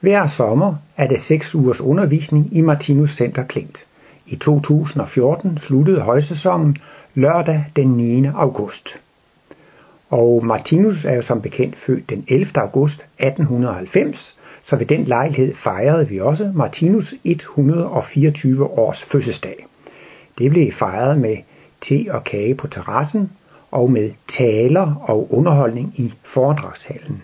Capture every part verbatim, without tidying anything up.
Hver sommer er det seks ugers undervisning i Martinus Center Klint. I to tusind og fjorten sluttede højsæsonen lørdag den niende august. Og Martinus er jo som bekendt født den ellevte august atten halvfems, så ved den lejlighed fejrede vi også Martinus et hundrede og fireogtyve års fødselsdag. Det blev fejret med te og kage på terrassen og med taler og underholdning i foredragshallen.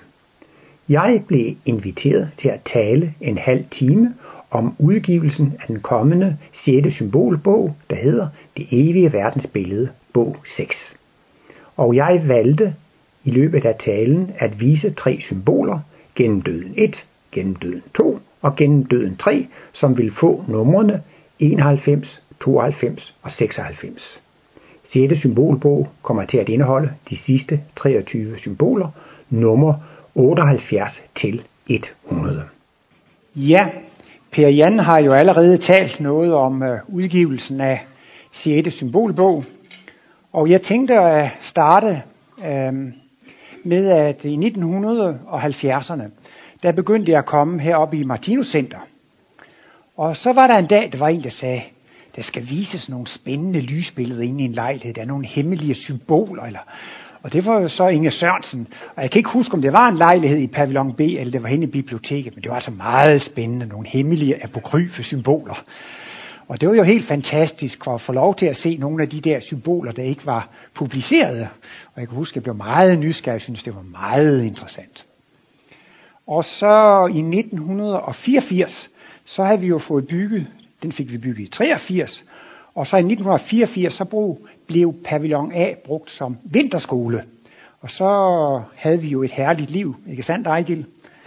Jeg blev inviteret til at tale en halv time om udgivelsen af den kommende sjette symbolbog, der hedder Det evige verdensbillede, bog seks. Og jeg valgte i løbet af talen at vise tre symboler, gennem døden et, gennem døden to og gennem døden tre, som vil få numrene enoghalvfems, tooghalvfems og seksoghalvfems. Sjette symbolbog kommer til at indeholde de sidste treogtyve symboler, nummer otteoghalvfjerds til hundrede. Ja, Per Jan har jo allerede talt noget om uh, udgivelsen af sjette symbolbog, og jeg tænkte at starte uh, med, at i nitten halvfjerdserne, der begyndte jeg at komme heroppe i Martinus Center. Og så var der en dag, der var en, der sagde, der skal vises nogle spændende lysbilleder inde i en lejlighed, der er nogle hemmelige symboler, eller... Og det var jo så Inge Sørensen. Og jeg kan ikke huske, om det var en lejlighed i pavillon B, eller det var henne i biblioteket, men det var altså meget spændende, nogle hemmelige apokryfe symboler. Og det var jo helt fantastisk for at få lov til at se nogle af de der symboler, der ikke var publicerede. Og jeg kan huske, at jeg blev meget nysgerrig, jeg synes, det var meget interessant. Og så i nitten fireogfirs, så havde vi jo fået bygget, den fik vi bygget i treogfirs, og så i nitten fireogfirs, så brug, blev pavillon A brugt som vinterskole. Og så havde vi jo et herligt liv, ikke sandt, Ejgil?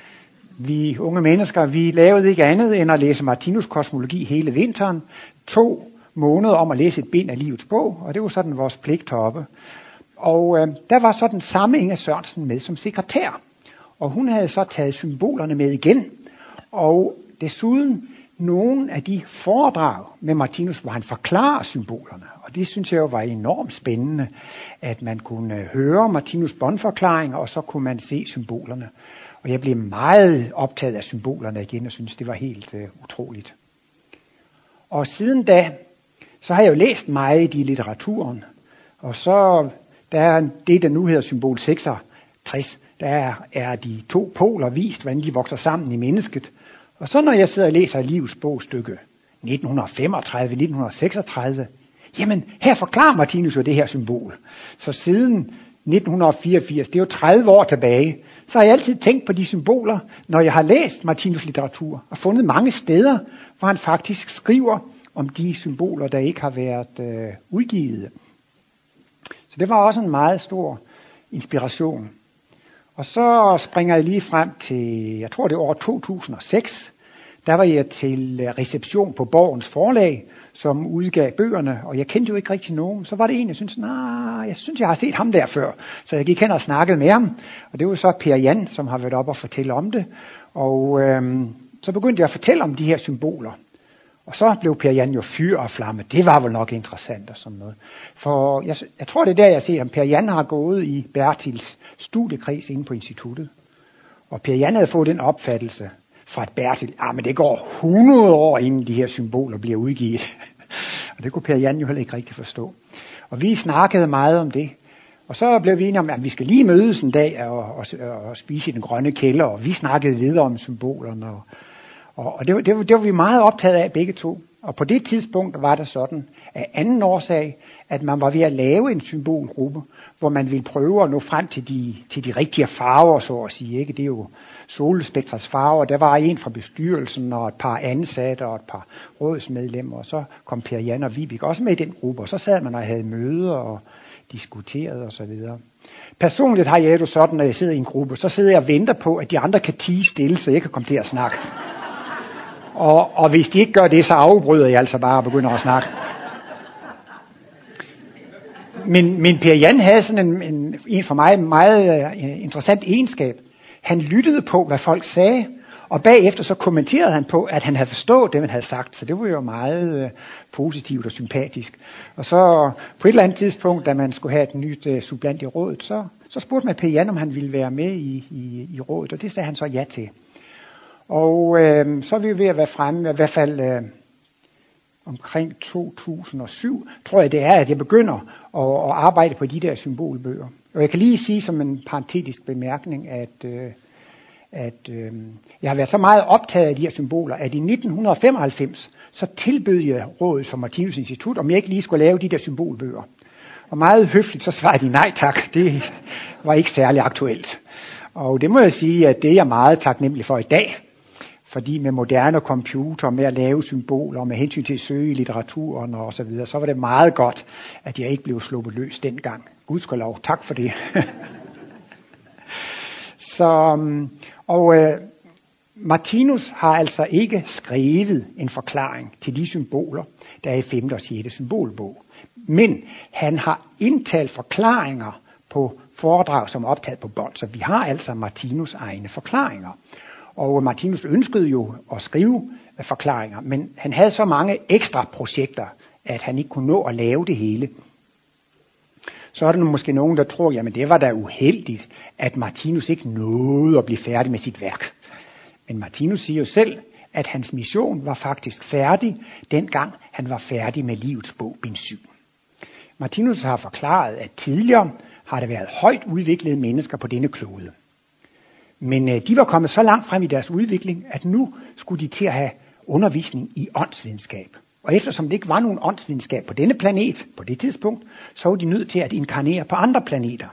Vi unge mennesker, vi lavede ikke andet end at læse Martinus kosmologi hele vinteren. To måneder om at læse et bind af livets bog, og det var sådan vores pligt heroppe. Og øh, der var så den samme Inge Sørensen med som sekretær. Og hun havde så taget symbolerne med igen. Og desuden nogle af de foredrag med Martinus, hvor han forklarer symbolerne. Og det synes jeg jo var enormt spændende, at man kunne høre Martinus' båndforklaringer, og så kunne man se symbolerne. Og jeg blev meget optaget af symbolerne igen, og synes det var helt uh, utroligt. Og siden da, så har jeg jo læst meget i litteraturen. Og så, der er det, der nu hedder symbol seksogtres, der er de to poler vist, hvordan de vokser sammen i mennesket. Og så når jeg sidder og læser livets bogstykke nitten femogtredive, nitten seksogtredive, jamen her forklarer Martinus jo det her symbol. Så siden nitten fireogfirs, det er jo tredive år tilbage, så har jeg altid tænkt på de symboler, når jeg har læst Martinus litteratur, og fundet mange steder, hvor han faktisk skriver om de symboler, der ikke har været øh, udgivet. Så det var også en meget stor inspiration. Og så springer jeg lige frem til, jeg tror det er år to tusind og seks, der var jeg til reception på Borgens Forlag, som udgav bøgerne, og jeg kendte jo ikke rigtig nogen. Så var det en, jeg syntes, nej, jeg synes, jeg har set ham der før. Så jeg gik hen og snakkede med ham, og det var så Per Jan, som har været op og fortælle om det. Og øhm, så begyndte jeg at fortælle om de her symboler. Og så blev Per Jan jo fyr og flamme. Det var vel nok interessant og sådan noget. For jeg, jeg tror, det er der, jeg ser, at Per Jan har gået i Bertils studiekreds inde på instituttet. Og Per Jan havde fået den opfattelse fra et Bertil, ah, men det går hundrede år, inden de her symboler bliver udgivet. Og det kunne Per Jan jo heller ikke rigtig forstå. Og vi snakkede meget om det. Og så blev vi enige om, at vi skal lige mødes en dag og, og, og spise i den grønne kælder. Og vi snakkede videre om symbolerne. Og, og, og det, det, det var vi meget optaget af begge to. Og på det tidspunkt var det sådan, af anden årsag, at man var ved at lave en symbolgruppe, hvor man ville prøve at nå frem til de, til de rigtige farver, så at sige. Ikke? Det er jo solspektrets farver. Der var en fra bestyrelsen og et par ansatte og et par rådsmedlemmer. Og så kom Per Jan og Vibeke også med i den gruppe. Og så sad man og havde møder og diskuterede osv. Personligt har jeg jo sådan, når jeg sidder i en gruppe, så sidder jeg og venter på, at de andre kan tie stille, så jeg kan komme til at snakke. Og, og hvis de ikke gør det, så afbryder jeg altså bare og begynder at snakke. Men, men Per Jan havde sådan en, en, en for mig meget uh, interessant egenskab. Han lyttede på, hvad folk sagde, og bagefter så kommenterede han på, at han havde forstået det, man havde sagt. Så det var jo meget uh, positivt og sympatisk. Og så på et eller andet tidspunkt, da man skulle have et nyt uh, supplant i rådet, så, så spurgte man Per Jan, om han ville være med i, i, i rådet, og det sagde han så ja til. Og øh, så er vi ved at være fremme, i hvert fald øh, omkring to tusind og syv, tror jeg det er, at jeg begynder at, at arbejde på de der symbolbøger. Og jeg kan lige sige som en parentetisk bemærkning, at, øh, at øh, jeg har været så meget optaget af de her symboler, at i nitten femoghalvfems, så tilbød jeg Rådet for Martinus Institut, om jeg ikke lige skulle lave de der symbolbøger. Og meget høfligt, så svarede de nej tak, det var ikke særlig aktuelt. Og det må jeg sige, at det er jeg meget taknemmelig for i dag. Fordi med moderne computer, med at lave symboler, med hensyn til at søge i litteraturen og så videre, så var det meget godt, at jeg ikke blev sluppet løs dengang. Gudskelov, tak for det. så, og øh, Martinus har altså ikke skrevet en forklaring til de symboler, der er i femte og sjette symbolbog. Men han har indtalt forklaringer på foredrag, som er optaget på bånd. Så vi har altså Martinus' egne forklaringer. Og Martinus ønskede jo at skrive forklaringer, men han havde så mange ekstra projekter, at han ikke kunne nå at lave det hele. Så er der måske nogen, der tror, jamen det var da uheldigt, at Martinus ikke nåede at blive færdig med sit værk. Men Martinus siger jo selv, at hans mission var faktisk færdig, dengang han var færdig med Livets bog, bind syv. Martinus har forklaret, at tidligere har der været højt udviklede mennesker på denne klode. Men øh, de var kommet så langt frem i deres udvikling, at nu skulle de til at have undervisning i åndsvidenskab. Og eftersom det ikke var nogen åndsvidenskab på denne planet på det tidspunkt, så var de nødt til at inkarnere på andre planeter.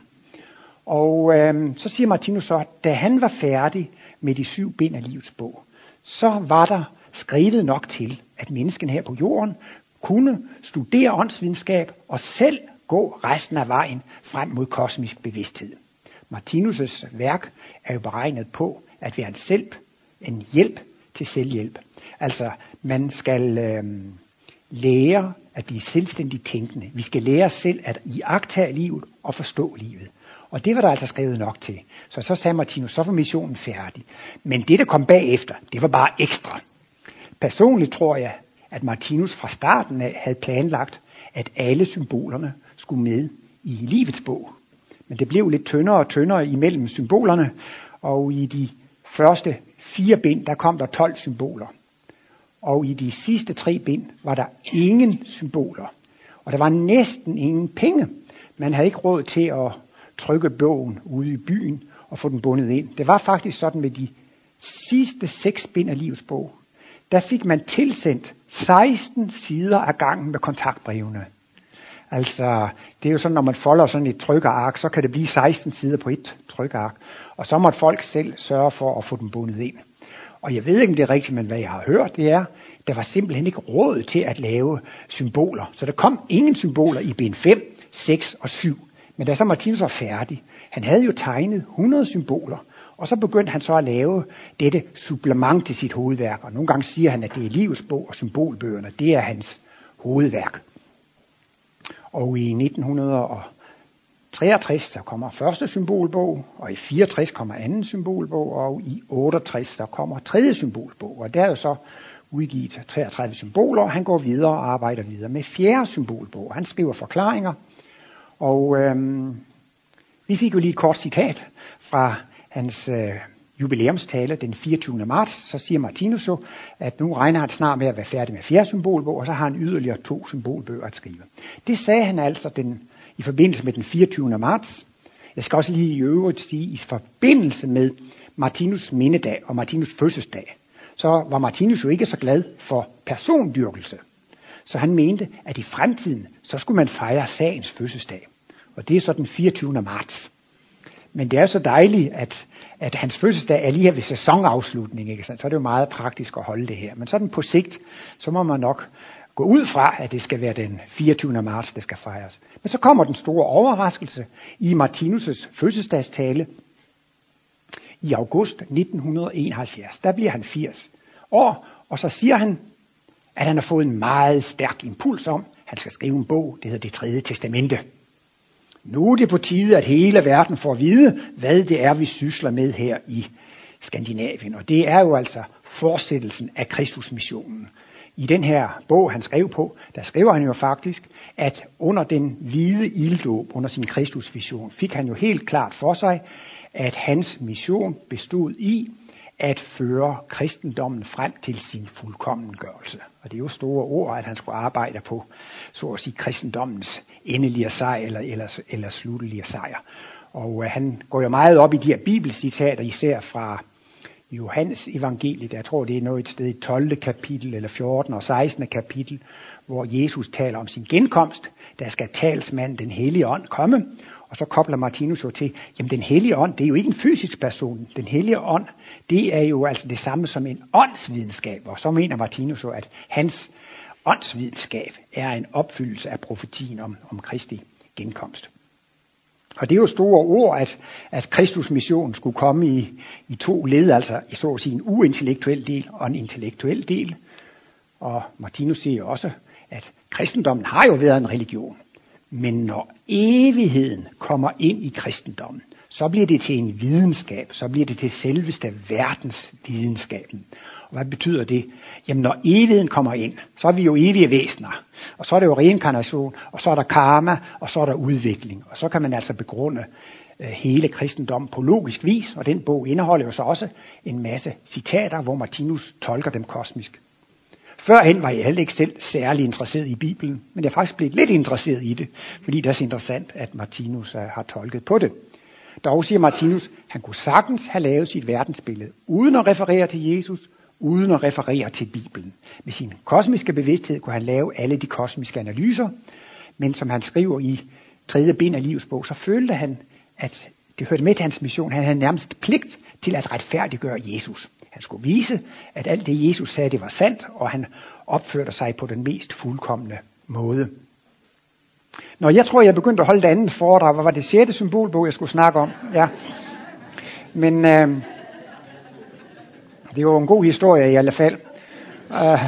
Og øh, så siger Martinus så, at da han var færdig med de syv bind af Livets bog, så var der skrevet nok til, at mennesken her på jorden kunne studere åndsvidenskab og selv gå resten af vejen frem mod kosmisk bevidsthed. Martinus' værk er jo beregnet på at være en hjælp, en hjælp til selvhjælp. Altså, man skal øh, lære at blive selvstændigt tænkende. Vi skal lære os selv at iagttage livet og forstå livet. Og det var der altså skrevet nok til. Så så sagde Martinus, så var missionen færdig. Men det, der kom bagefter, det var bare ekstra. Personligt tror jeg, at Martinus fra starten af havde planlagt, at alle symbolerne skulle med i Livets bog. Men det blev lidt tyndere og tyndere imellem symbolerne, og i de første fire bind, der kom der tolv symboler. Og i de sidste tre bind var der ingen symboler. Og der var næsten ingen penge. Man havde ikke råd til at trykke bogen ude i byen og få den bundet ind. Det var faktisk sådan med de sidste seks bind af Livets bog. Der fik man tilsendt seksten sider af gangen med kontaktbrevene. Altså, det er jo sådan, når man folder sådan et trykkerark, så kan det blive seksten sider på et trykkerark. Og så måtte folk selv sørge for at få dem bundet ind. Og jeg ved ikke, om det er rigtigt, men hvad jeg har hørt, det er, der var simpelthen ikke råd til at lave symboler. Så der kom ingen symboler i bind fem, seks og syv. Men da så Martinus var færdig, han havde jo tegnet hundrede symboler, og så begyndte han så at lave dette supplement til sit hovedværk. Og nogle gange siger han, at det er Livets bog og symbolbøgerne, det er hans hovedværk. Og i nitten treogtres, så kommer første symbolbog, og i fireogtres kommer anden symbolbog, og i otteogtres, så kommer tredje symbolbog. Og der er jo så udgivet treogtredive symboler, og han går videre og arbejder videre med fjerde symbolbog. Han skriver forklaringer, og øhm, vi fik jo lige et kort citat fra hans øh, jubilæumstale den fireogtyvende marts. Så siger Martinus så, at nu regner han snart med at være færdig med fjerde symbolbog, og så har han yderligere to symbolbøger at skrive. Det sagde han altså den, i forbindelse med den fireogtyvende marts. Jeg skal også lige i øvrigt sige, i forbindelse med Martinus' mindedag og Martinus' fødselsdag, så var Martinus jo ikke så glad for persondyrkelse. Så han mente, at i fremtiden, så skulle man fejre sagens fødselsdag. Og det er så den fireogtyvende marts. Men det er så dejligt, at, at hans fødselsdag er lige her ved sæsonafslutning, ikke? Så er det jo meget praktisk at holde det her. Men sådan på sigt, så må man nok gå ud fra, at det skal være den fireogtyvende marts, der skal fejres. Men så kommer den store overraskelse i Martinus' fødselsdagstale i august nitten enoghalvfjerds. Der bliver han firs år, og så siger han, at han har fået en meget stærk impuls om, at han skal skrive en bog, det hedder Det Tredje Testamente. Nu er det på tide, at hele verden får at vide, hvad det er, vi sysler med her i Skandinavien. Og det er jo altså fortsættelsen af Kristusmissionen. I den her bog, han skrev på, der skriver han jo faktisk, at under den hvide ilddåb, under sin Kristusvision, fik han jo helt klart for sig, at hans mission bestod i at føre kristendommen frem til sin fuldkommengørelse. Og det er jo store ord, at han skulle arbejde på, så at sige, kristendommens endelige sejr eller, eller, eller sluttelige sejr. Og øh, han går jo meget op i de her bibelcitater, især fra Johannes evangeliet. Jeg tror, det er noget et sted i tolvte kapitel, eller fjortende og sekstende kapitel, hvor Jesus taler om sin genkomst. Der skal talsmanden, den hellige ånd, komme. Og så kobler Martinus jo til, jamen den hellige ånd, det er jo ikke en fysisk person. Den hellige ånd, det er jo altså det samme som en åndsvidenskab. Og så mener Martinus jo, at hans åndsvidenskab er en opfyldelse af profetien om, om Kristi genkomst. Og det er jo store ord, at, at Kristus mission skulle komme i, i to led, altså i så at sige en uintellektuel del og en intellektuel del. Og Martinus siger jo også, at kristendommen har jo været en religion. Men når evigheden kommer ind i kristendommen, så bliver det til en videnskab, så bliver det til selveste verdensvidenskaben. Og hvad betyder det? Jamen når evigheden kommer ind, så er vi jo evige væsener. Og så er det jo reinkarnation, og så er der karma, og så er der udvikling. Og så kan man altså begrunde øh, hele kristendommen på logisk vis, og den bog indeholder jo så også en masse citater, hvor Martinus tolker dem kosmisk. Førhen var jeg heller ikke selv særlig interesseret i Bibelen, men jeg er faktisk blevet lidt interesseret i det, fordi det er så interessant, at Martinus uh, har tolket på det. Dog siger Martinus, han kunne sagtens have lavet sit verdensbillede, uden at referere til Jesus, uden at referere til Bibelen. Med sin kosmiske bevidsthed kunne han lave alle de kosmiske analyser, men som han skriver i tredje bind af Livets bog, så følte han, at det hørte med til hans mission. Han havde nærmest pligt til at retfærdiggøre Jesus. Han skulle vise, at alt det, Jesus sagde, det var sandt, og han opførte sig på den mest fuldkomne måde. Når jeg tror, jeg begyndte at holde det andet foredrag, hvad var det sjette symbolbog, jeg skulle snakke om? Ja. Men øh, det var en god historie i alle fald. Uh,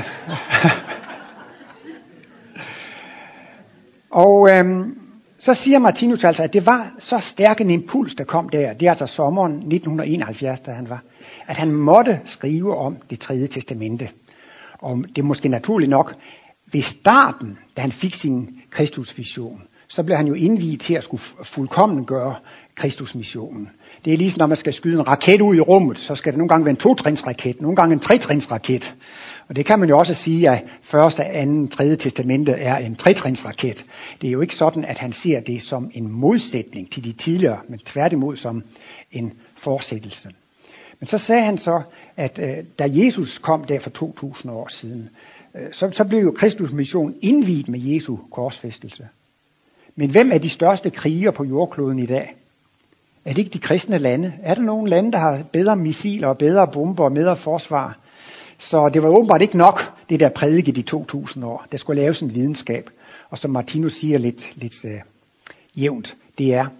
og øh, så siger Martinus altså, at det var så stærk en impuls, der kom der. Det er altså sommeren nitten enoghalvfjerds, da han var. At han måtte skrive om det tredje testamente. Og det er måske naturligt nok, ved starten, da han fik sin Kristusvision, så blev han jo indviet til at skulle fuldkommen gøre Kristusmissionen. Det er ligesom, når man skal skyde en raket ud i rummet, så skal det nogle gange være en totrinsraket, nogle gange en tretrinsraket. Og det kan man jo også sige, at første, anden, tredje testamente er en tretrinsraket. Det er jo ikke sådan, at han ser det som en modsætning til de tidligere, men tværtimod som en fortsættelse. Men så sagde han så, at øh, da Jesus kom der for to tusind år siden, øh, så, så blev jo Kristus mission indviet med Jesu korsfæstelse. Men hvem er de største kriger på jordkloden i dag? Er det ikke de kristne lande? Er der nogle lande, der har bedre missiler og bedre bomber og bedre forsvar? Så det var åbenbart ikke nok, det der prædiket i to tusind år. Der skulle laves en videnskab. Og som Martinus siger lidt, lidt øh, jævnt, det er,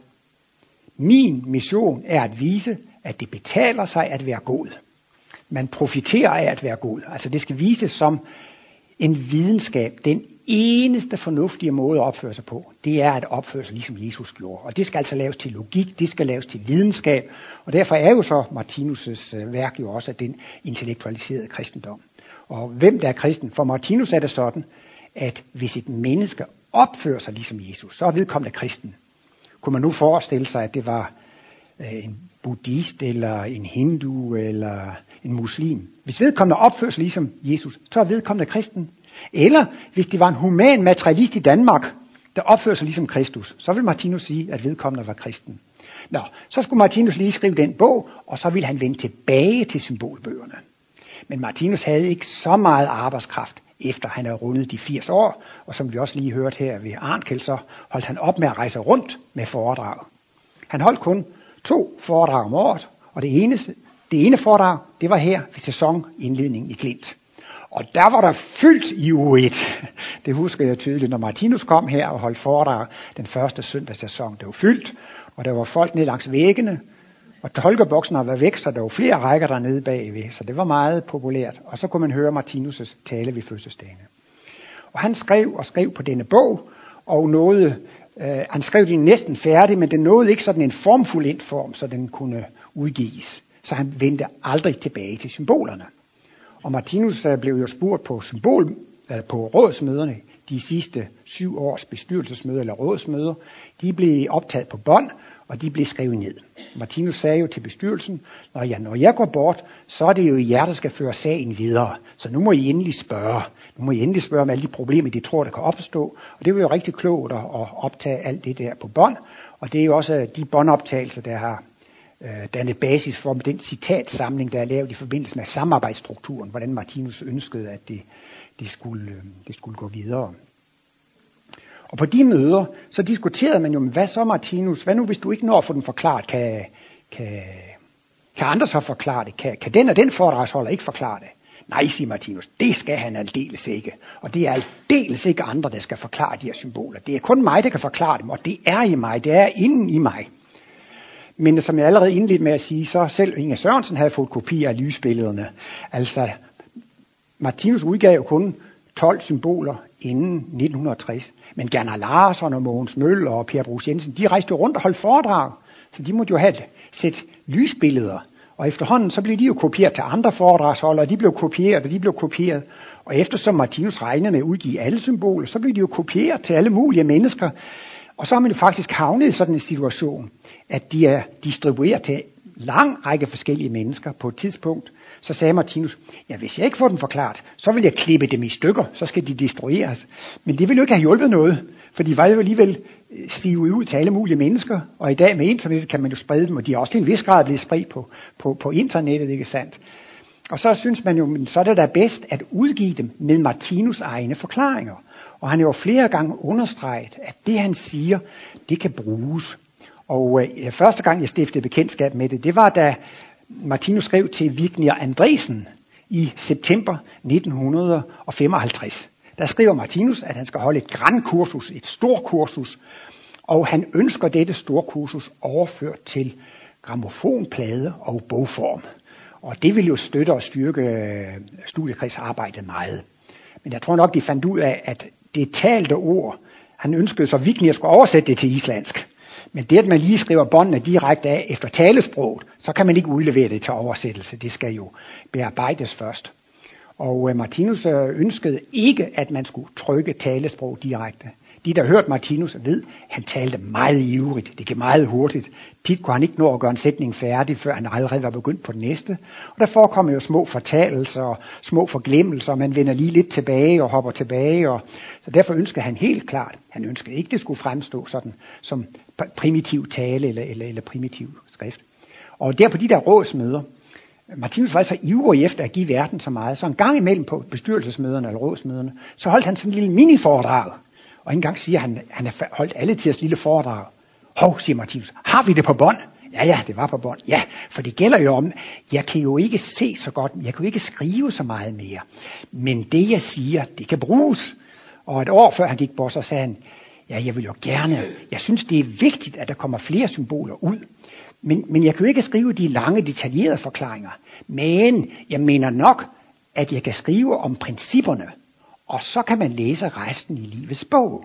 min mission er at vise, at det betaler sig at være god. Man profiterer af at være god. Altså det skal vises som en videnskab. Den eneste fornuftige måde at opføre sig på, det er at opføre sig ligesom Jesus gjorde. Og det skal altså laves til logik, det skal laves til videnskab. Og derfor er jo så Martinus' værk jo også den intellektualiserede kristendom. Og hvem der er kristen? For Martinus er det sådan, at hvis et menneske opfører sig ligesom Jesus, så er vedkommende kristen. Kunne man nu forestille sig, at det var en buddhist, eller en hindu, eller en muslim. Hvis vedkommende opfører sig ligesom Jesus, så er vedkommende kristen. Eller hvis det var en human materialist i Danmark, der opfører sig ligesom Kristus, så vil Martinus sige, at vedkommende var kristen. Nå, så skulle Martinus lige skrive den bog, og så ville han vende tilbage til symbolbøgerne. Men Martinus havde ikke så meget arbejdskraft, efter han havde rundet de firs år, og som vi også lige hørte her ved Arnkel, så holdt han op med at rejse rundt med foredrag. Han holdt kun to foredrag om året, og det ene, det ene foredrag, det var her ved sæsonindledningen i Klint. Og der var der fyldt i uge et. Det husker jeg tydeligt, når Martinus kom her og holdt foredrag den første søndagssæson. Det var fyldt, og der var folk ned langs væggene, og tolkeboksene var væk, så der var flere rækker dernede bagved, så det var meget populært. Og så kunne man høre Martinus' tale ved fødselsdagene. Og han skrev og skrev på denne bog, og nåede, øh, han skrev den næsten færdig, men den nåede ikke sådan en formfuld indform, så den kunne udgives. Så han vendte aldrig tilbage til symbolerne. Og Martinus blev jo spurgt på symbol, eller på rådsmøderne, de sidste syv års bestyrelsesmøder eller rådsmøder, de blev optaget på bånd, og de blev skrevet ned. Martinus sagde jo til bestyrelsen, når jeg, når jeg går bort, så er det jo jer, der skal føre sagen videre. Så nu må I endelig spørge. Nu må I endelig spørge om alle de problemer, de tror, der kan opstå. Og det var jo rigtig klogt at optage alt det der på bånd. Og det er jo også de båndoptagelser, der har øh, dannet basis for den citatsamling, der er lavet i forbindelse med samarbejdsstrukturen, hvordan Martinus ønskede, at det, det, skulle, øh, det skulle gå videre. Og på de møder, så diskuterede man jo, hvad så Martinus, hvad nu hvis du ikke når at få den forklaret, kan, kan, kan andre så forklare det? Kan, kan den og den foredragsholder ikke forklare det? Nej, siger Martinus, det skal han aldeles ikke. Og det er aldeles ikke andre, der skal forklare de her symboler. Det er kun mig, der kan forklare dem, og det er i mig, det er inden i mig. Men som jeg allerede indledte med at sige, så selv Inger Sørensen havde fået kopier af lysbillederne. Altså, Martinus udgav jo kun tolv symboler inden nitten tres. Men Gerner Larsson og Mogens Møller og Per Bruus Jensen, de rejste rundt og holdt foredrag. Så de måtte jo have et sæt lysbilleder. Og efterhånden så blev de jo kopieret til andre foredragsholdere, og de blev kopieret, og de blev kopieret. Og eftersom Martinus regnede med at udgive alle symboler, så blev de jo kopieret til alle mulige mennesker. Og så har man jo faktisk havnet i sådan en situation, at de er distribueret til en lang række forskellige mennesker på et tidspunkt. Så sagde Martinus, ja, hvis jeg ikke får dem forklaret, så vil jeg klippe dem i stykker, så skal de destrueres. Men det ville jo ikke have hjulpet noget, for de var jo alligevel stivet ud til alle mulige mennesker, og i dag med internet kan man jo sprede dem, og de er også til en vis grad blevet spredt på, på, på internettet, ikke sandt? Og så synes man jo, så er det da bedst at udgive dem med Martinus egne forklaringer. Og han har jo flere gange understreget, at det han siger, det kan bruges. Og øh, første gang jeg stiftede bekendtskab med det, det var da Martinus skrev til Vignir Andresen i september nitten femoghalvtreds. Der skriver Martinus, at han skal holde et grandkursus, et stort kursus, og han ønsker dette store kursus overført til grammofonplade og bogform. Og det vil jo støtte og styrke studiekredsarbejdet meget. Men jeg tror nok, de fandt ud af, at det talte ord, han ønskede så Vignir skulle oversætte det til islandsk. Men det, at man lige skriver båndene direkte af efter talesproget, så kan man ikke udlevere det til oversættelse. Det skal jo bearbejdes først. Og Martinus ønskede ikke, at man skulle trykke talesprog direkte. De, der hørte Martinus, ved, han talte meget ivrigt. Det gik meget hurtigt. Tit kunne han ikke nå at gøre en sætning færdig, før han allerede var begyndt på den næste. Og der forekommer jo små fortalelser og små forglemmelser. Man vender lige lidt tilbage og hopper tilbage. Og så derfor ønskede han helt klart, han ønskede ikke, det skulle fremstå sådan som primitiv tale eller, eller, eller primitiv skrift. Og der på de der rådsmøder, Martinus var så ivrig efter at give verden så meget, så en gang imellem på bestyrelsesmøderne eller rådsmøderne, så holdt han sådan en lille mini-foredrag. Og en gang siger han, han har holdt alle tiders lille foredrag. Hov, siger Martinus, har vi det på bånd? Ja, ja, det var på bånd. Ja, for det gælder jo om, jeg kan jo ikke se så godt, jeg kan jo ikke skrive så meget mere. Men det, jeg siger, det kan bruges. Og et år før han gik bort, så sagde han, ja, jeg vil jo gerne, jeg synes, det er vigtigt, at der kommer flere symboler ud. Men, men jeg kan jo ikke skrive de lange, detaljerede forklaringer. Men jeg mener nok, at jeg kan skrive om principperne. Og så kan man læse resten i livets bog.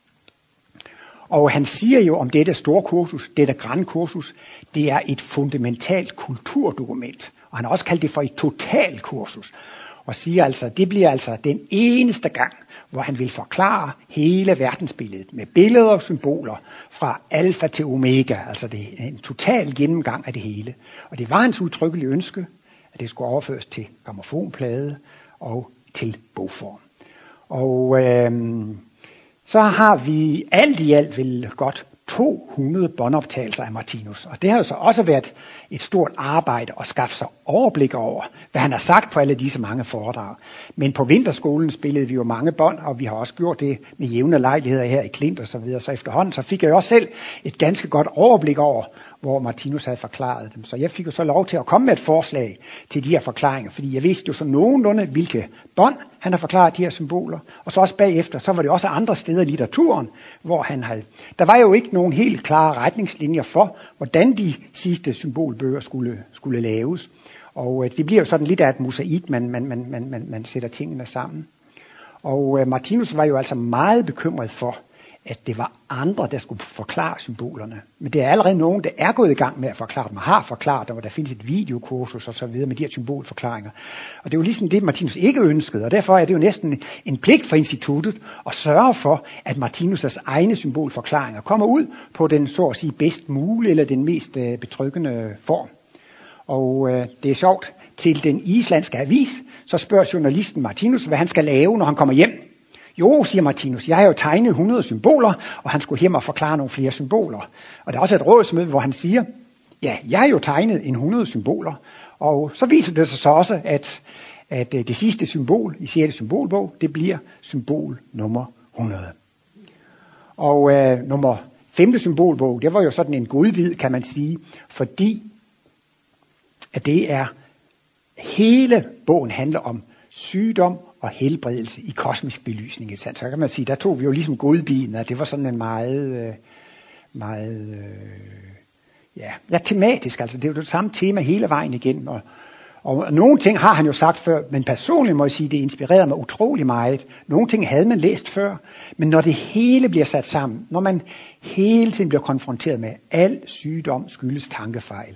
Og han siger jo om dette store kursus, dette grande kursus, det er et fundamentalt kulturdokument. Og han har også kaldt det for et totalt kursus. Og siger altså, det bliver altså den eneste gang, hvor han vil forklare hele verdensbilledet med billeder og symboler fra alfa til omega. Altså det er en total gennemgang af det hele. Og det var hans udtrykkelige ønske, at det skulle overføres til grammofonplade og til bogform. Og øhm, så har vi alt i alt vel godt to hundrede båndoptagelser af Martinus. Og det har jo så også været et stort arbejde at skaffe sig overblik over, hvad han har sagt på alle disse mange foredrag. Men på vinterskolen spillede vi jo mange bånd, og vi har også gjort det med jævne lejligheder her i Klint og så videre. Så efterhånden så fik jeg jo også selv et ganske godt overblik over, hvor Martinus havde forklaret dem. Så jeg fik jo så lov til at komme med et forslag til de her forklaringer, fordi jeg vidste jo så nogenlunde, hvilke bånd han har forklaret de her symboler. Og så også bagefter, så var det også andre steder i litteraturen, hvor han havde... Der var jo ikke nogen helt klare retningslinjer for, hvordan de sidste symbolbøger skulle, skulle laves. Og det bliver jo sådan lidt af et mosaik, man, man, man, man, man sætter tingene sammen. Og Martinus var jo altså meget bekymret for, at det var andre, der skulle forklare symbolerne. Men det er allerede nogen, der er gået i gang med at forklare dem, og har forklaret dem, og der findes et videokursus og så videre med de her symbolforklaringer. Og det er jo ligesom det, Martinus ikke ønskede, og derfor er det jo næsten en pligt for instituttet at sørge for, at Martinus' egne symbolforklaringer kommer ud på den, så at sige, bedst mulige, eller den mest øh, betryggende form. Og øh, det er sjovt, til den islandske avis, så spørger journalisten Martinus, hvad han skal lave, når han kommer hjem. Jo, siger Martinus, jeg har jo tegnet hundrede symboler, og han skulle hjem og forklare nogle flere symboler. Og der er også et rådsmøde, hvor han siger, ja, jeg har jo tegnet en hundrede symboler, og så viser det sig så også, at, at det sidste symbol i sjette symbolbog, det bliver symbol nummer hundrede. Og øh, nummer femte symbolbog, det var jo sådan en godbid, kan man sige, fordi at det er, hele bogen handler om sygdom og helbredelse i kosmisk belysning. Så kan man sige, der tog vi jo ligesom godbiden, at det var sådan en meget, meget, ja, ja, tematisk. Altså det er jo det samme tema hele vejen igen. Og, og nogle ting har han jo sagt før, men personligt må jeg sige, det inspirerede mig utrolig meget. Nogle ting havde man læst før, men når det hele bliver sat sammen, når man hele tiden bliver konfronteret med, al sygdom skyldes tankefejl.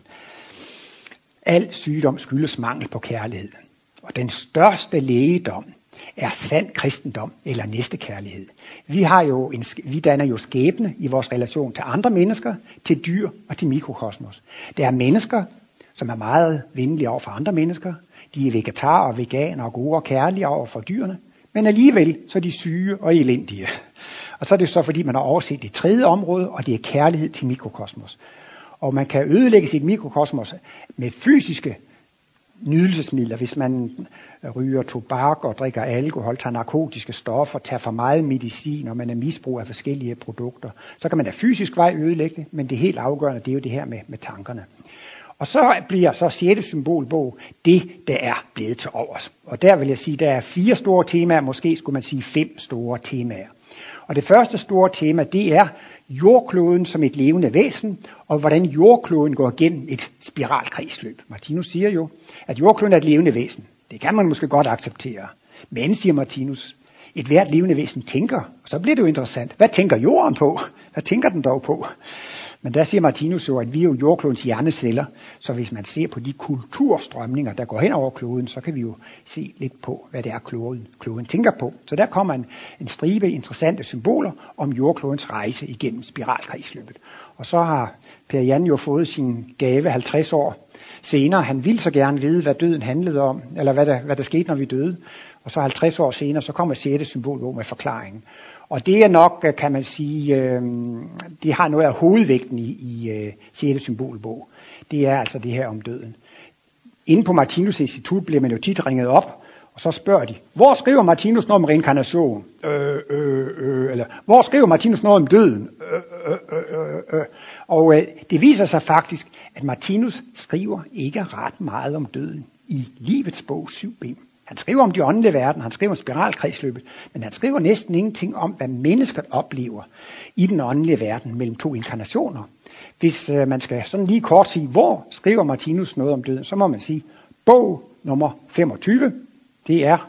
Al sygdom skyldes mangel på kærlighed. Og den største lægedom er sand kristendom eller næstekærlighed. Vi har jo en, vi danner jo skæbne i vores relation til andre mennesker, til dyr og til mikrokosmos. Der er mennesker, som er meget venlige over for andre mennesker. De er vegetarer og veganer og gode og kærlige over for dyrene. Men alligevel så er de syge og elendige. Og så er det så, fordi man har overset det tredje område, og det er kærlighed til mikrokosmos. Og man kan ødelægge sit mikrokosmos med fysiske nydelsesmidler, hvis man ryger tobak og drikker alkohol, tager narkotiske stoffer, tager for meget medicin, og man er misbrug af forskellige produkter. Så kan man da fysisk vej ødelægge det, men det helt afgørende, det er jo det her med, med tankerne. Og så bliver så sjette symbolbog det, der er blevet til overs. Og der vil jeg sige, der er fire store temaer, måske skulle man sige fem store temaer. Og det første store tema, det er jordkloden som et levende væsen, og hvordan jordkloden går gennem et spiralkredsløb. Martinus siger jo, at jordkloden er et levende væsen. Det kan man måske godt acceptere. Men, siger Martinus, et hvert levende væsen tænker, og så bliver det jo interessant. Hvad tænker jorden på? Hvad tænker den dog på? Men der siger Martinus jo, at vi er jo jordklodens hjerneceller, så hvis man ser på de kulturstrømninger, der går hen over kloden, så kan vi jo se lidt på, hvad det er, kloden, kloden tænker på. Så der kommer en, en stribe interessante symboler om jordklodens rejse igennem spiralkredsløbet. Og så har Per Jan jo fået sin gave halvtreds år senere. Han ville så gerne vide, hvad døden handlede om, eller hvad der, hvad der skete, når vi døde. Og så halvtreds år senere, så kommer sjette symbolbog med forklaringen. Og det er nok, kan man sige, øh, det har noget af hovedvægten i, i øh, sjette symbolbog. Det er altså det her om døden. Inde på Martinus Institut bliver man jo tit ringet op, og så spørger de, hvor skriver Martinus noget om reinkarnation? Øh, øh, øh, eller, hvor skriver Martinus noget om døden? Øh, øh, øh, øh. Og øh, det viser sig faktisk, at Martinus skriver ikke ret meget om døden i livets bog syv bind. Han skriver om de åndelige verden, han skriver om spiralkredsløbet, men han skriver næsten ingenting om, hvad mennesket oplever i den åndelige verden mellem to inkarnationer. Hvis øh, man skal sådan lige kort sige, hvor skriver Martinus noget om døden, så må man sige, bog nummer femogtyve, det er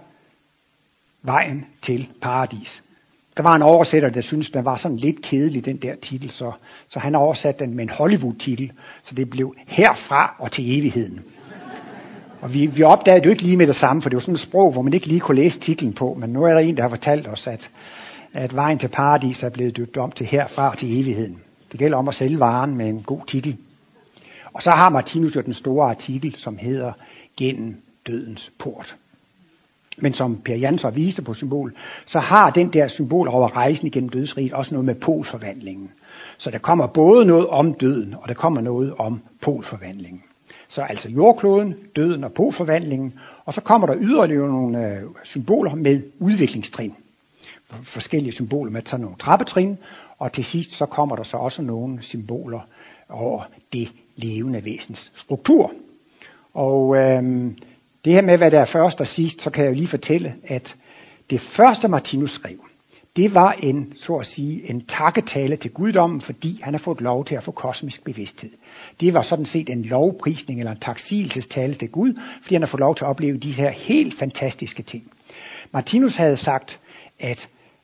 Vejen til Paradis. Der var en oversætter, der syntes, den var sådan lidt kedelig, den der titel, så, så han oversatte den med en Hollywood-titel, så det blev Herfra og til evigheden. Og vi, vi opdagede jo ikke lige med det samme, for det var sådan et sprog, hvor man ikke lige kunne læse titlen på, men nu er der en, der har fortalt os, at, at Vejen til Paradis er blevet døbt om til Herfra til evigheden. Det gælder om at sælge varen med en god titel. Og så har Martinus jo den store artikel, som hedder Gennem dødens port. Men som Per Jan så viste på symbol, så har den der symbol over rejsen igennem dødsriget også noget med polforvandlingen. Så der kommer både noget om døden, og der kommer noget om polforvandlingen. Så altså jordkloden, døden og polforvandlingen, og så kommer der yderligere nogle øh, symboler med udviklingstrin. Forskellige symboler med sådan nogle trappetrin, og til sidst så kommer der så også nogle symboler over det levende væsens struktur. Og øh, det her med, hvad der er først og sidst, så kan jeg jo lige fortælle, at det første Martinus skrev, det var en, så at sige, en takketale til guddommen, fordi han har fået lov til at få kosmisk bevidsthed. Det var sådan set en lovprisning eller en taksigelsestale til Gud, fordi han har fået lov til at opleve de her helt fantastiske ting. Martinus havde sagt, at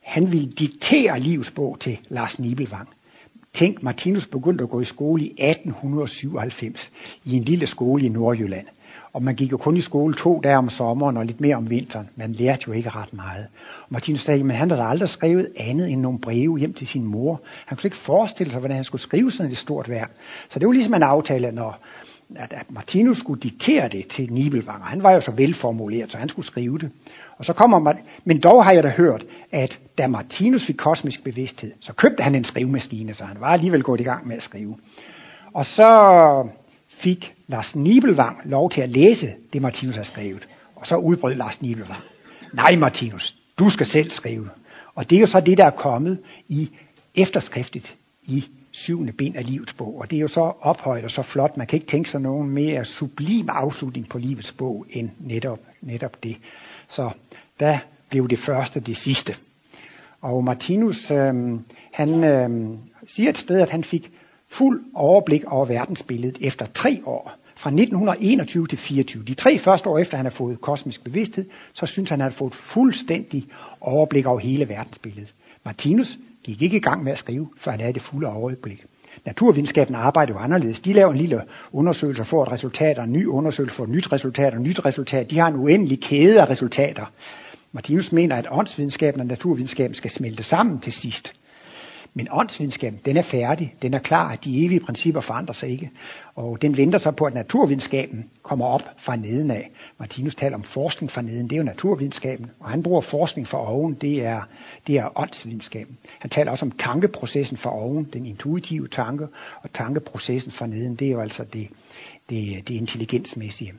han ville diktere livets bog til Lars Nibelvang. Tænk, Martinus begyndte at gå i skole i atten syvoghalvfems i en lille skole i Nordjylland. Og man gik jo kun i skole to dage om sommeren og lidt mere om vinteren. Man lærte jo ikke ret meget. Og Martinus sagde, men han havde aldrig skrevet andet end nogle breve hjem til sin mor. Han kunne ikke forestille sig, hvordan han skulle skrive sådan et stort værk. Så det var ligesom en aftale, når at Martinus skulle diktere det til Nibelvang. Og han var jo så velformuleret, så han skulle skrive det. Og så kommer man, men dog har jeg da hørt, at da Martinus fik kosmisk bevidsthed, så købte han en skrivemaskine, så han var alligevel gået i gang med at skrive. Og så fik Lars Nibelvang lov til at læse det, Martinus har skrevet. Og så udbrød Lars Nibelvang: nej, Martinus, du skal selv skrive. Og det er jo så det, der er kommet i efterskriftet i syvende bind af livets bog. Og det er jo så ophøjet og så flot. Man kan ikke tænke sig nogen mere sublim afslutning på livets bog end netop, netop det. Så der blev det første det sidste. Og Martinus, øh, han øh, siger et sted, at han fik fuld overblik over verdensbilledet efter tre år. Fra nitten enogtyve til fireogtyve. De tre første år efter han har fået kosmisk bevidsthed, så synes han, at han har fået fuldstændig overblik over hele verdensbilledet. Martinus gik ikke i gang med at skrive, før han havde det fulde overblik. Naturvidenskaben arbejder jo anderledes. De laver en lille undersøgelse for et resultat, og en ny undersøgelse for et nyt resultat, og et nyt resultat. De har en uendelig kæde af resultater. Martinus mener, at åndsvidenskaben og naturvidenskaben skal smelte sammen til sidst. Men åndsvidenskaben, den er færdig, den er klar, at de evige principper forandrer sig ikke. Og den venter så på, at naturvidenskaben kommer op fra nedenad. Martinus taler om forskning fra neden, det er jo naturvidenskaben. Og han bruger forskning fra oven, det er, det er åndsvidenskaben. Han taler også om tankeprocessen fra oven, den intuitive tanke, og tankeprocessen fra neden, det er jo altså det, det, det intelligensmæssige.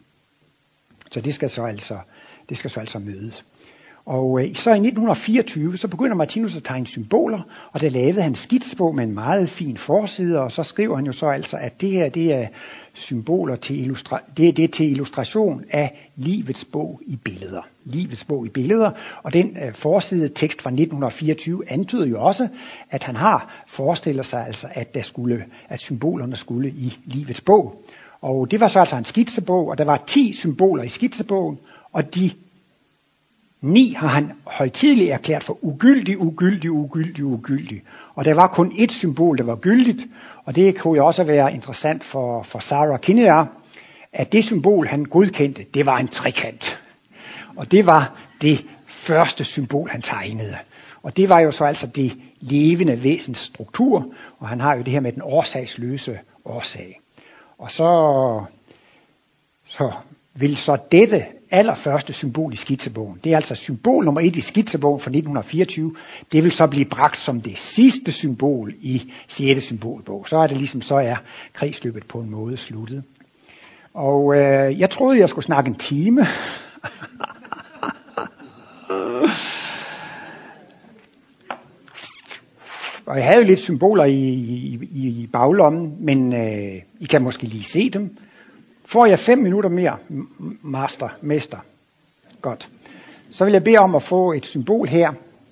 Så det skal så altså, det skal så altså mødes. Og øh, så i nitten fireogtyve, så begynder Martinus at tegne symboler, og der lavede han skitsbog med en meget fin forside, og så skriver han jo så altså, at det her, det er symboler til, illustra- det er det til illustration af livets bog i billeder. Livets bog i billeder, og den øh, forside tekst fra nitten fireogtyve antyder jo også, at han har forestillet sig altså, at, der skulle, at symbolerne skulle i livets bog. Og det var så altså en skitsebog, og der var ti symboler i skitsebogen, og de ni har han højtideligt erklært for ugyldig, ugyldig, ugyldig, ugyldig. Og der var kun et symbol, der var gyldigt, og det kunne jo også være interessant for, for Sarah Kinnear, at det symbol, han godkendte, det var en trekant. Og det var det første symbol, han tegnede. Og det var jo så altså det levende væsens struktur, og han har jo det her med den årsagsløse årsag. Og så, så vil så dette allerførste symbol i skitsebogen, det er altså symbol nummer et i skitsebogen fra nitten fireogtyve, det vil så blive bragt som det sidste symbol i sjette symbolbog. Så er det ligesom, så er kredsløbet på en måde sluttet. Og øh, jeg troede, jeg skulle snakke en time. Og jeg havde jo lidt symboler i, i, i baglommen, men øh, I kan måske lige se dem. Får jeg fem minutter mere, master, mester? Godt. Så vil jeg bede om at få et symbol her.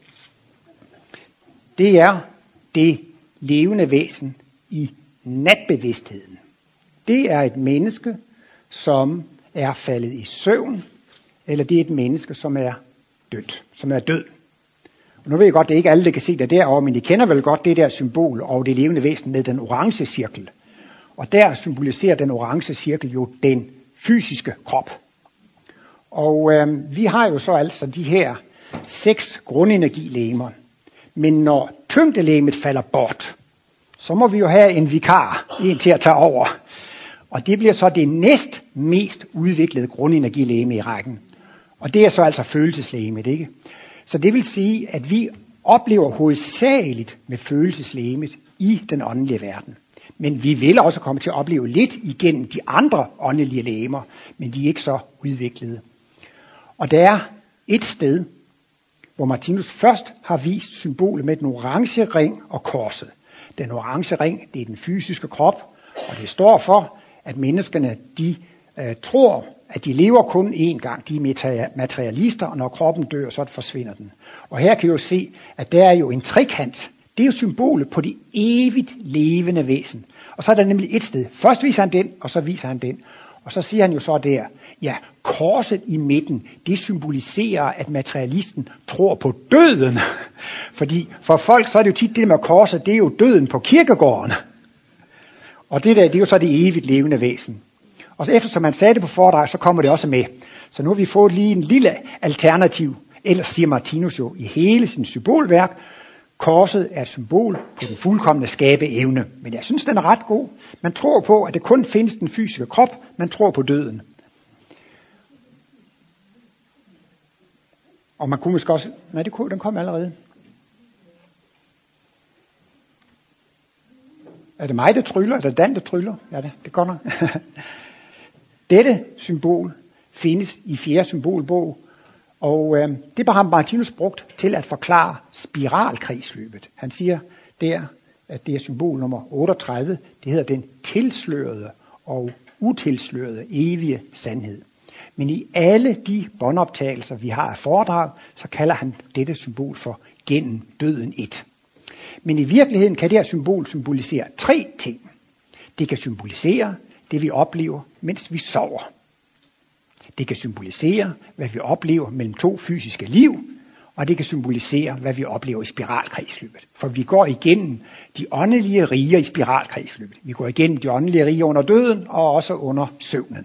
Det er det levende væsen i natbevidstheden. Det er et menneske, som er faldet i søvn, eller det er et menneske, som er dødt, som er død. Og nu ved jeg godt, det er ikke alle, der kan se det derovre, men I kender vel godt det der symbol over det levende væsen med den orange cirkel. Og der symboliserer den orange cirkel jo den fysiske krop. Og øh, vi har jo så altså de her seks grundenergilegemer. Men når tyngdelegemet falder bort, så må vi jo have en vikar, en til at tage over. Og det bliver så det næst mest udviklede grundenergilegeme i rækken. Og det er så altså følelseslegemet, ikke? Så det vil sige, at vi oplever hovedsageligt med følelseslegemet i den åndelige verden. Men vi vil også komme til at opleve lidt igennem de andre åndelige legemer, men de er ikke så udviklede. Og der er et sted, hvor Martinus først har vist symbolet med den orange ring og korset. Den orange ring, det er den fysiske krop, og det står for, at menneskene, de øh, tror, at de lever kun én gang. De er materialister, og når kroppen dør, så forsvinder den. Og her kan I jo se, at der er jo en trekant. Det er jo symbolet på det evigt levende væsen. Og så er der nemlig et sted. Først viser han den, og så viser han den. Og så siger han jo så der, ja, korset i midten, det symboliserer, at materialisten tror på døden. Fordi for folk, så er det jo tit det med korset, det er jo døden på kirkegården. Og det der, det er jo så det evigt levende væsen. Og så eftersom man sagde det på foredrag, så kommer det også med. Så nu har vi fået lige en lille alternativ. Ellers siger Martinus jo i hele sin symbolværk, korset er et symbol på den fuldkomne skabeevne. Men jeg synes, den er ret god. Man tror på, at det kun findes den fysiske krop. Man tror på døden. Og man kunne måske også... Nej, det kunne, den kom allerede. Er det mig, der tryller? Er det Dan, der tryller? Ja, det, det går nok. Dette symbol findes i fjerde symbolbog, og øh, det har Martinus brugt til at forklare spiralkredsløbet. Han siger der, at det er symbol nummer otteogtredive. Det hedder den tilslørede og utilslørede evige sandhed. Men i alle de båndoptagelser, vi har af foredrag, så kalder han dette symbol for gennem døden et. Men i virkeligheden kan det her symbol symbolisere tre ting. Det kan symbolisere det, vi oplever, mens vi sover. Det kan symbolisere, hvad vi oplever mellem to fysiske liv, og det kan symbolisere, hvad vi oplever i spiralkredsløbet. For vi går igennem de åndelige riger i spiralkredsløbet. Vi går igennem de åndelige riger under døden og også under søvnen.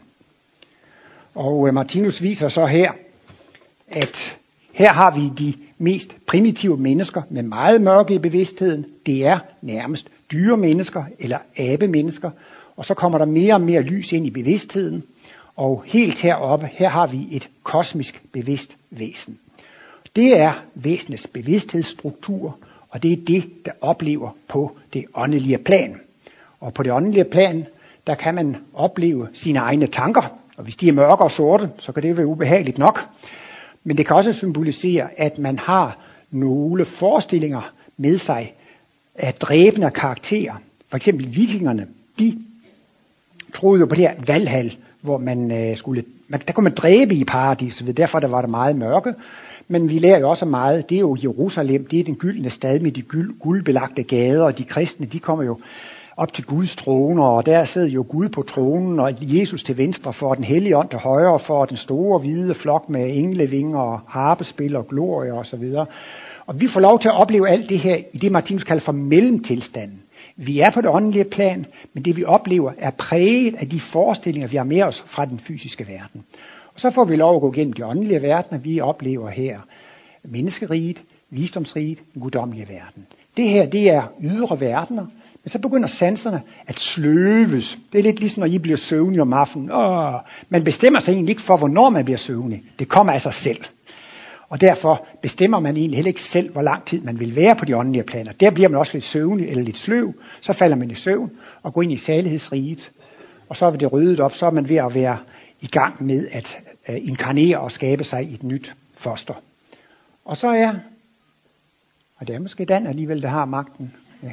Og Martinus viser så her, at her har vi de mest primitive mennesker med meget mørke i bevidstheden. Det er nærmest dyre mennesker eller abemennesker. Og så kommer der mere og mere lys ind i bevidstheden. Og helt heroppe, her har vi et kosmisk bevidst væsen. Det er væsenets bevidsthedsstruktur, og det er det, der oplever på det åndelige plan. Og på det åndelige plan, der kan man opleve sine egne tanker. Og hvis de er mørke og sorte, så kan det være ubehageligt nok. Men det kan også symbolisere, at man har nogle forestillinger med sig af dræbende karakterer. For eksempel vikingerne, de troede jo på det her Valhall, hvor man øh, skulle, man, der kunne man dræbe i paradiset, derfor der var det meget mørke. Men vi lærer jo også meget, det er jo Jerusalem, det er den gyldne stad med de guld, guldbelagte gader, og de kristne, de kommer jo op til Guds trone, og der sidder jo Gud på tronen, og Jesus til venstre, for den hellige ånd til højre, for den store hvide flok med englevinger og harpespil og glorie og så videre. Og vi får lov til at opleve alt det her i det, Martinus kalder for mellemtilstanden. Vi er på det åndelige plan, men det vi oplever er præget af de forestillinger, vi har med os fra den fysiske verden. Og så får vi lov at gå gennem de åndelige verdener, vi oplever her. Menneskeriget, visdomsriget, den guddommelige verden. Det her, det er ydre verdener, men så begynder sanserne at sløves. Det er lidt ligesom, når I bliver søvnig om aftenen. Åh, man bestemmer sig egentlig ikke for, hvornår man bliver søvnig. Det kommer af sig selv. Og derfor bestemmer man egentlig heller ikke selv, hvor lang tid man vil være på de åndelige planer. Der bliver man også lidt søvnig eller lidt sløv. Så falder man i søvn og går ind i salighedsriget. Og så er det ryddet op, så er man ved at være i gang med at inkarnere og skabe sig i et nyt foster. Og så er, og det er måske Dan alligevel, der har magten. Ja.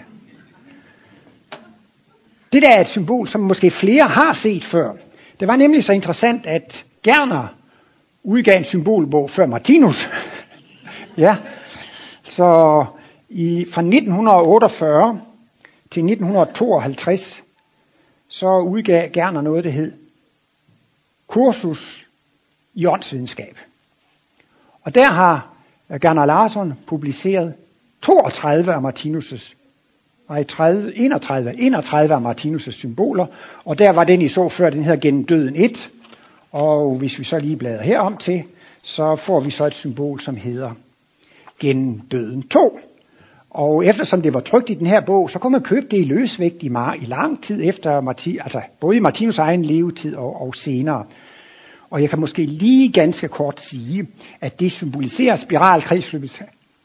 Det der er et symbol, som måske flere har set før. Det var nemlig så interessant, at Gerner udgav en symbolbog før Martinus. Ja, så i, fra nitten otteogfyrre til nitten tooghalvtreds, så udgav Gerner noget, der hed Kursus i åndsvidenskab. Og der har Gerner Larsson publiceret toogtredive af Martinus' Nej, tredive, enogtredive, enogtredive af Martinus' symboler, og der var den I så før, den hedder gennem døden et, og hvis vi så lige bladrer herom til, så får vi så et symbol, som hedder gennem døden to. Og eftersom det var trykt i den her bog, så kunne man købe det i løsvægt i, mar- i lang tid efter, Marti- altså både i Martinus' egen levetid og, og senere. Og jeg kan måske lige ganske kort sige, at det symboliserer spiralkredsløbet.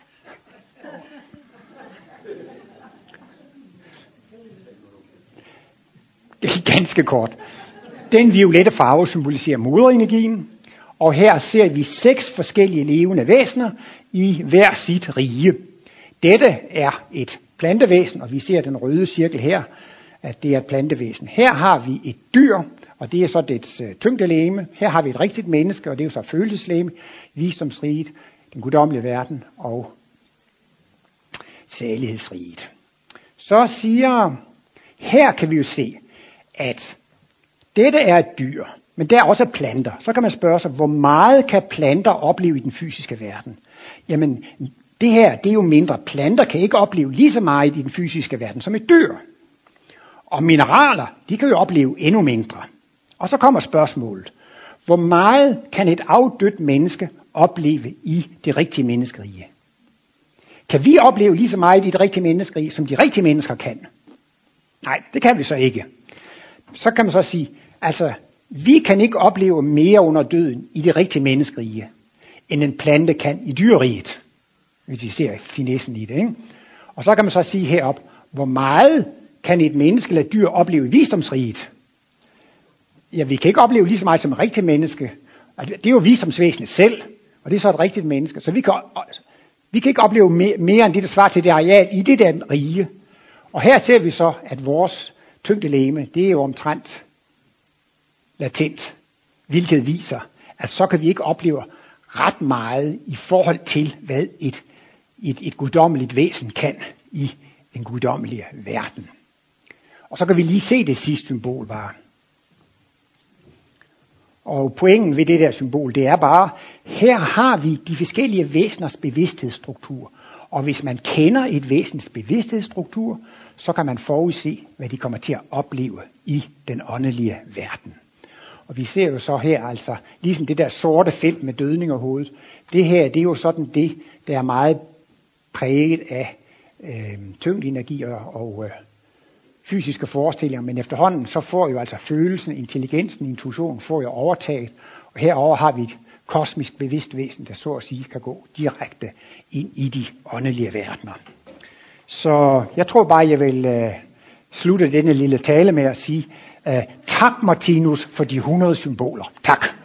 Ganske kort. Den violette farve symboliserer moderenergien, og her ser vi seks forskellige levende væsener i hver sit rige. Dette er et plantevæsen, og vi ser den røde cirkel her, at det er et plantevæsen. Her har vi et dyr, og det er så dets tyngdelegeme. Her har vi et rigtigt menneske, og det er jo så følelseslegeme, visdomsriget, den guddommelige verden og salighedsriget. Så siger, her kan vi jo se, at dette er et dyr, men der er også planter. Så kan man spørge sig, hvor meget kan planter opleve i den fysiske verden? Jamen, Det her, det er jo mindre. Planter kan ikke opleve lige så meget i den fysiske verden som et dyr. Og mineraler, de kan jo opleve endnu mindre. Og så kommer spørgsmålet. Hvor meget kan et afdødt menneske opleve i det rigtige menneskerige? Kan vi opleve lige så meget i det rigtige menneskerige, som de rigtige mennesker kan? Nej, det kan vi så ikke. Så kan man så sige, altså, vi kan ikke opleve mere under døden i det rigtige menneskerige, end en plante kan i dyreriget. Hvis I ser finessen i det, ikke? Og så kan man så sige herop, hvor meget kan et menneske eller dyr opleve i visdomsriget? Ja, vi kan ikke opleve lige så meget som et rigtigt menneske. Det er jo visdomsvæsenet selv, og det er så et rigtigt menneske. Så vi kan, vi kan ikke opleve mere, mere end det, der svarer til det areal i det der rige. Og her ser vi så, at vores tyngdelegeme, det er jo omtrent latent, hvilket viser, at så kan vi ikke opleve ret meget i forhold til, hvad et, et, et guddommeligt væsen kan i den guddommelige verden. Og så kan vi lige se det sidste symbol bare. Og pointen ved det der symbol, det er bare, her har vi de forskellige væseners bevidsthedsstruktur. Og hvis man kender et væsens bevidsthedsstruktur, så kan man forudse, hvad de kommer til at opleve i den åndelige verden. Og vi ser jo så her altså, ligesom det der sorte felt med dødning og hovedet, det her, det er jo sådan det, der er meget præget af øh, tyngdenergi og, og øh, fysiske forestillinger, men efterhånden så får jo altså følelsen, intelligensen, intuitionen får jo overtaget, og herover har vi et kosmisk bevidst væsen, der så at sige kan gå direkte ind i de åndelige verdener. Så jeg tror bare, jeg vil øh, slutte denne lille tale med at sige, øh, tak Martinus for de hundrede symboler. Tak.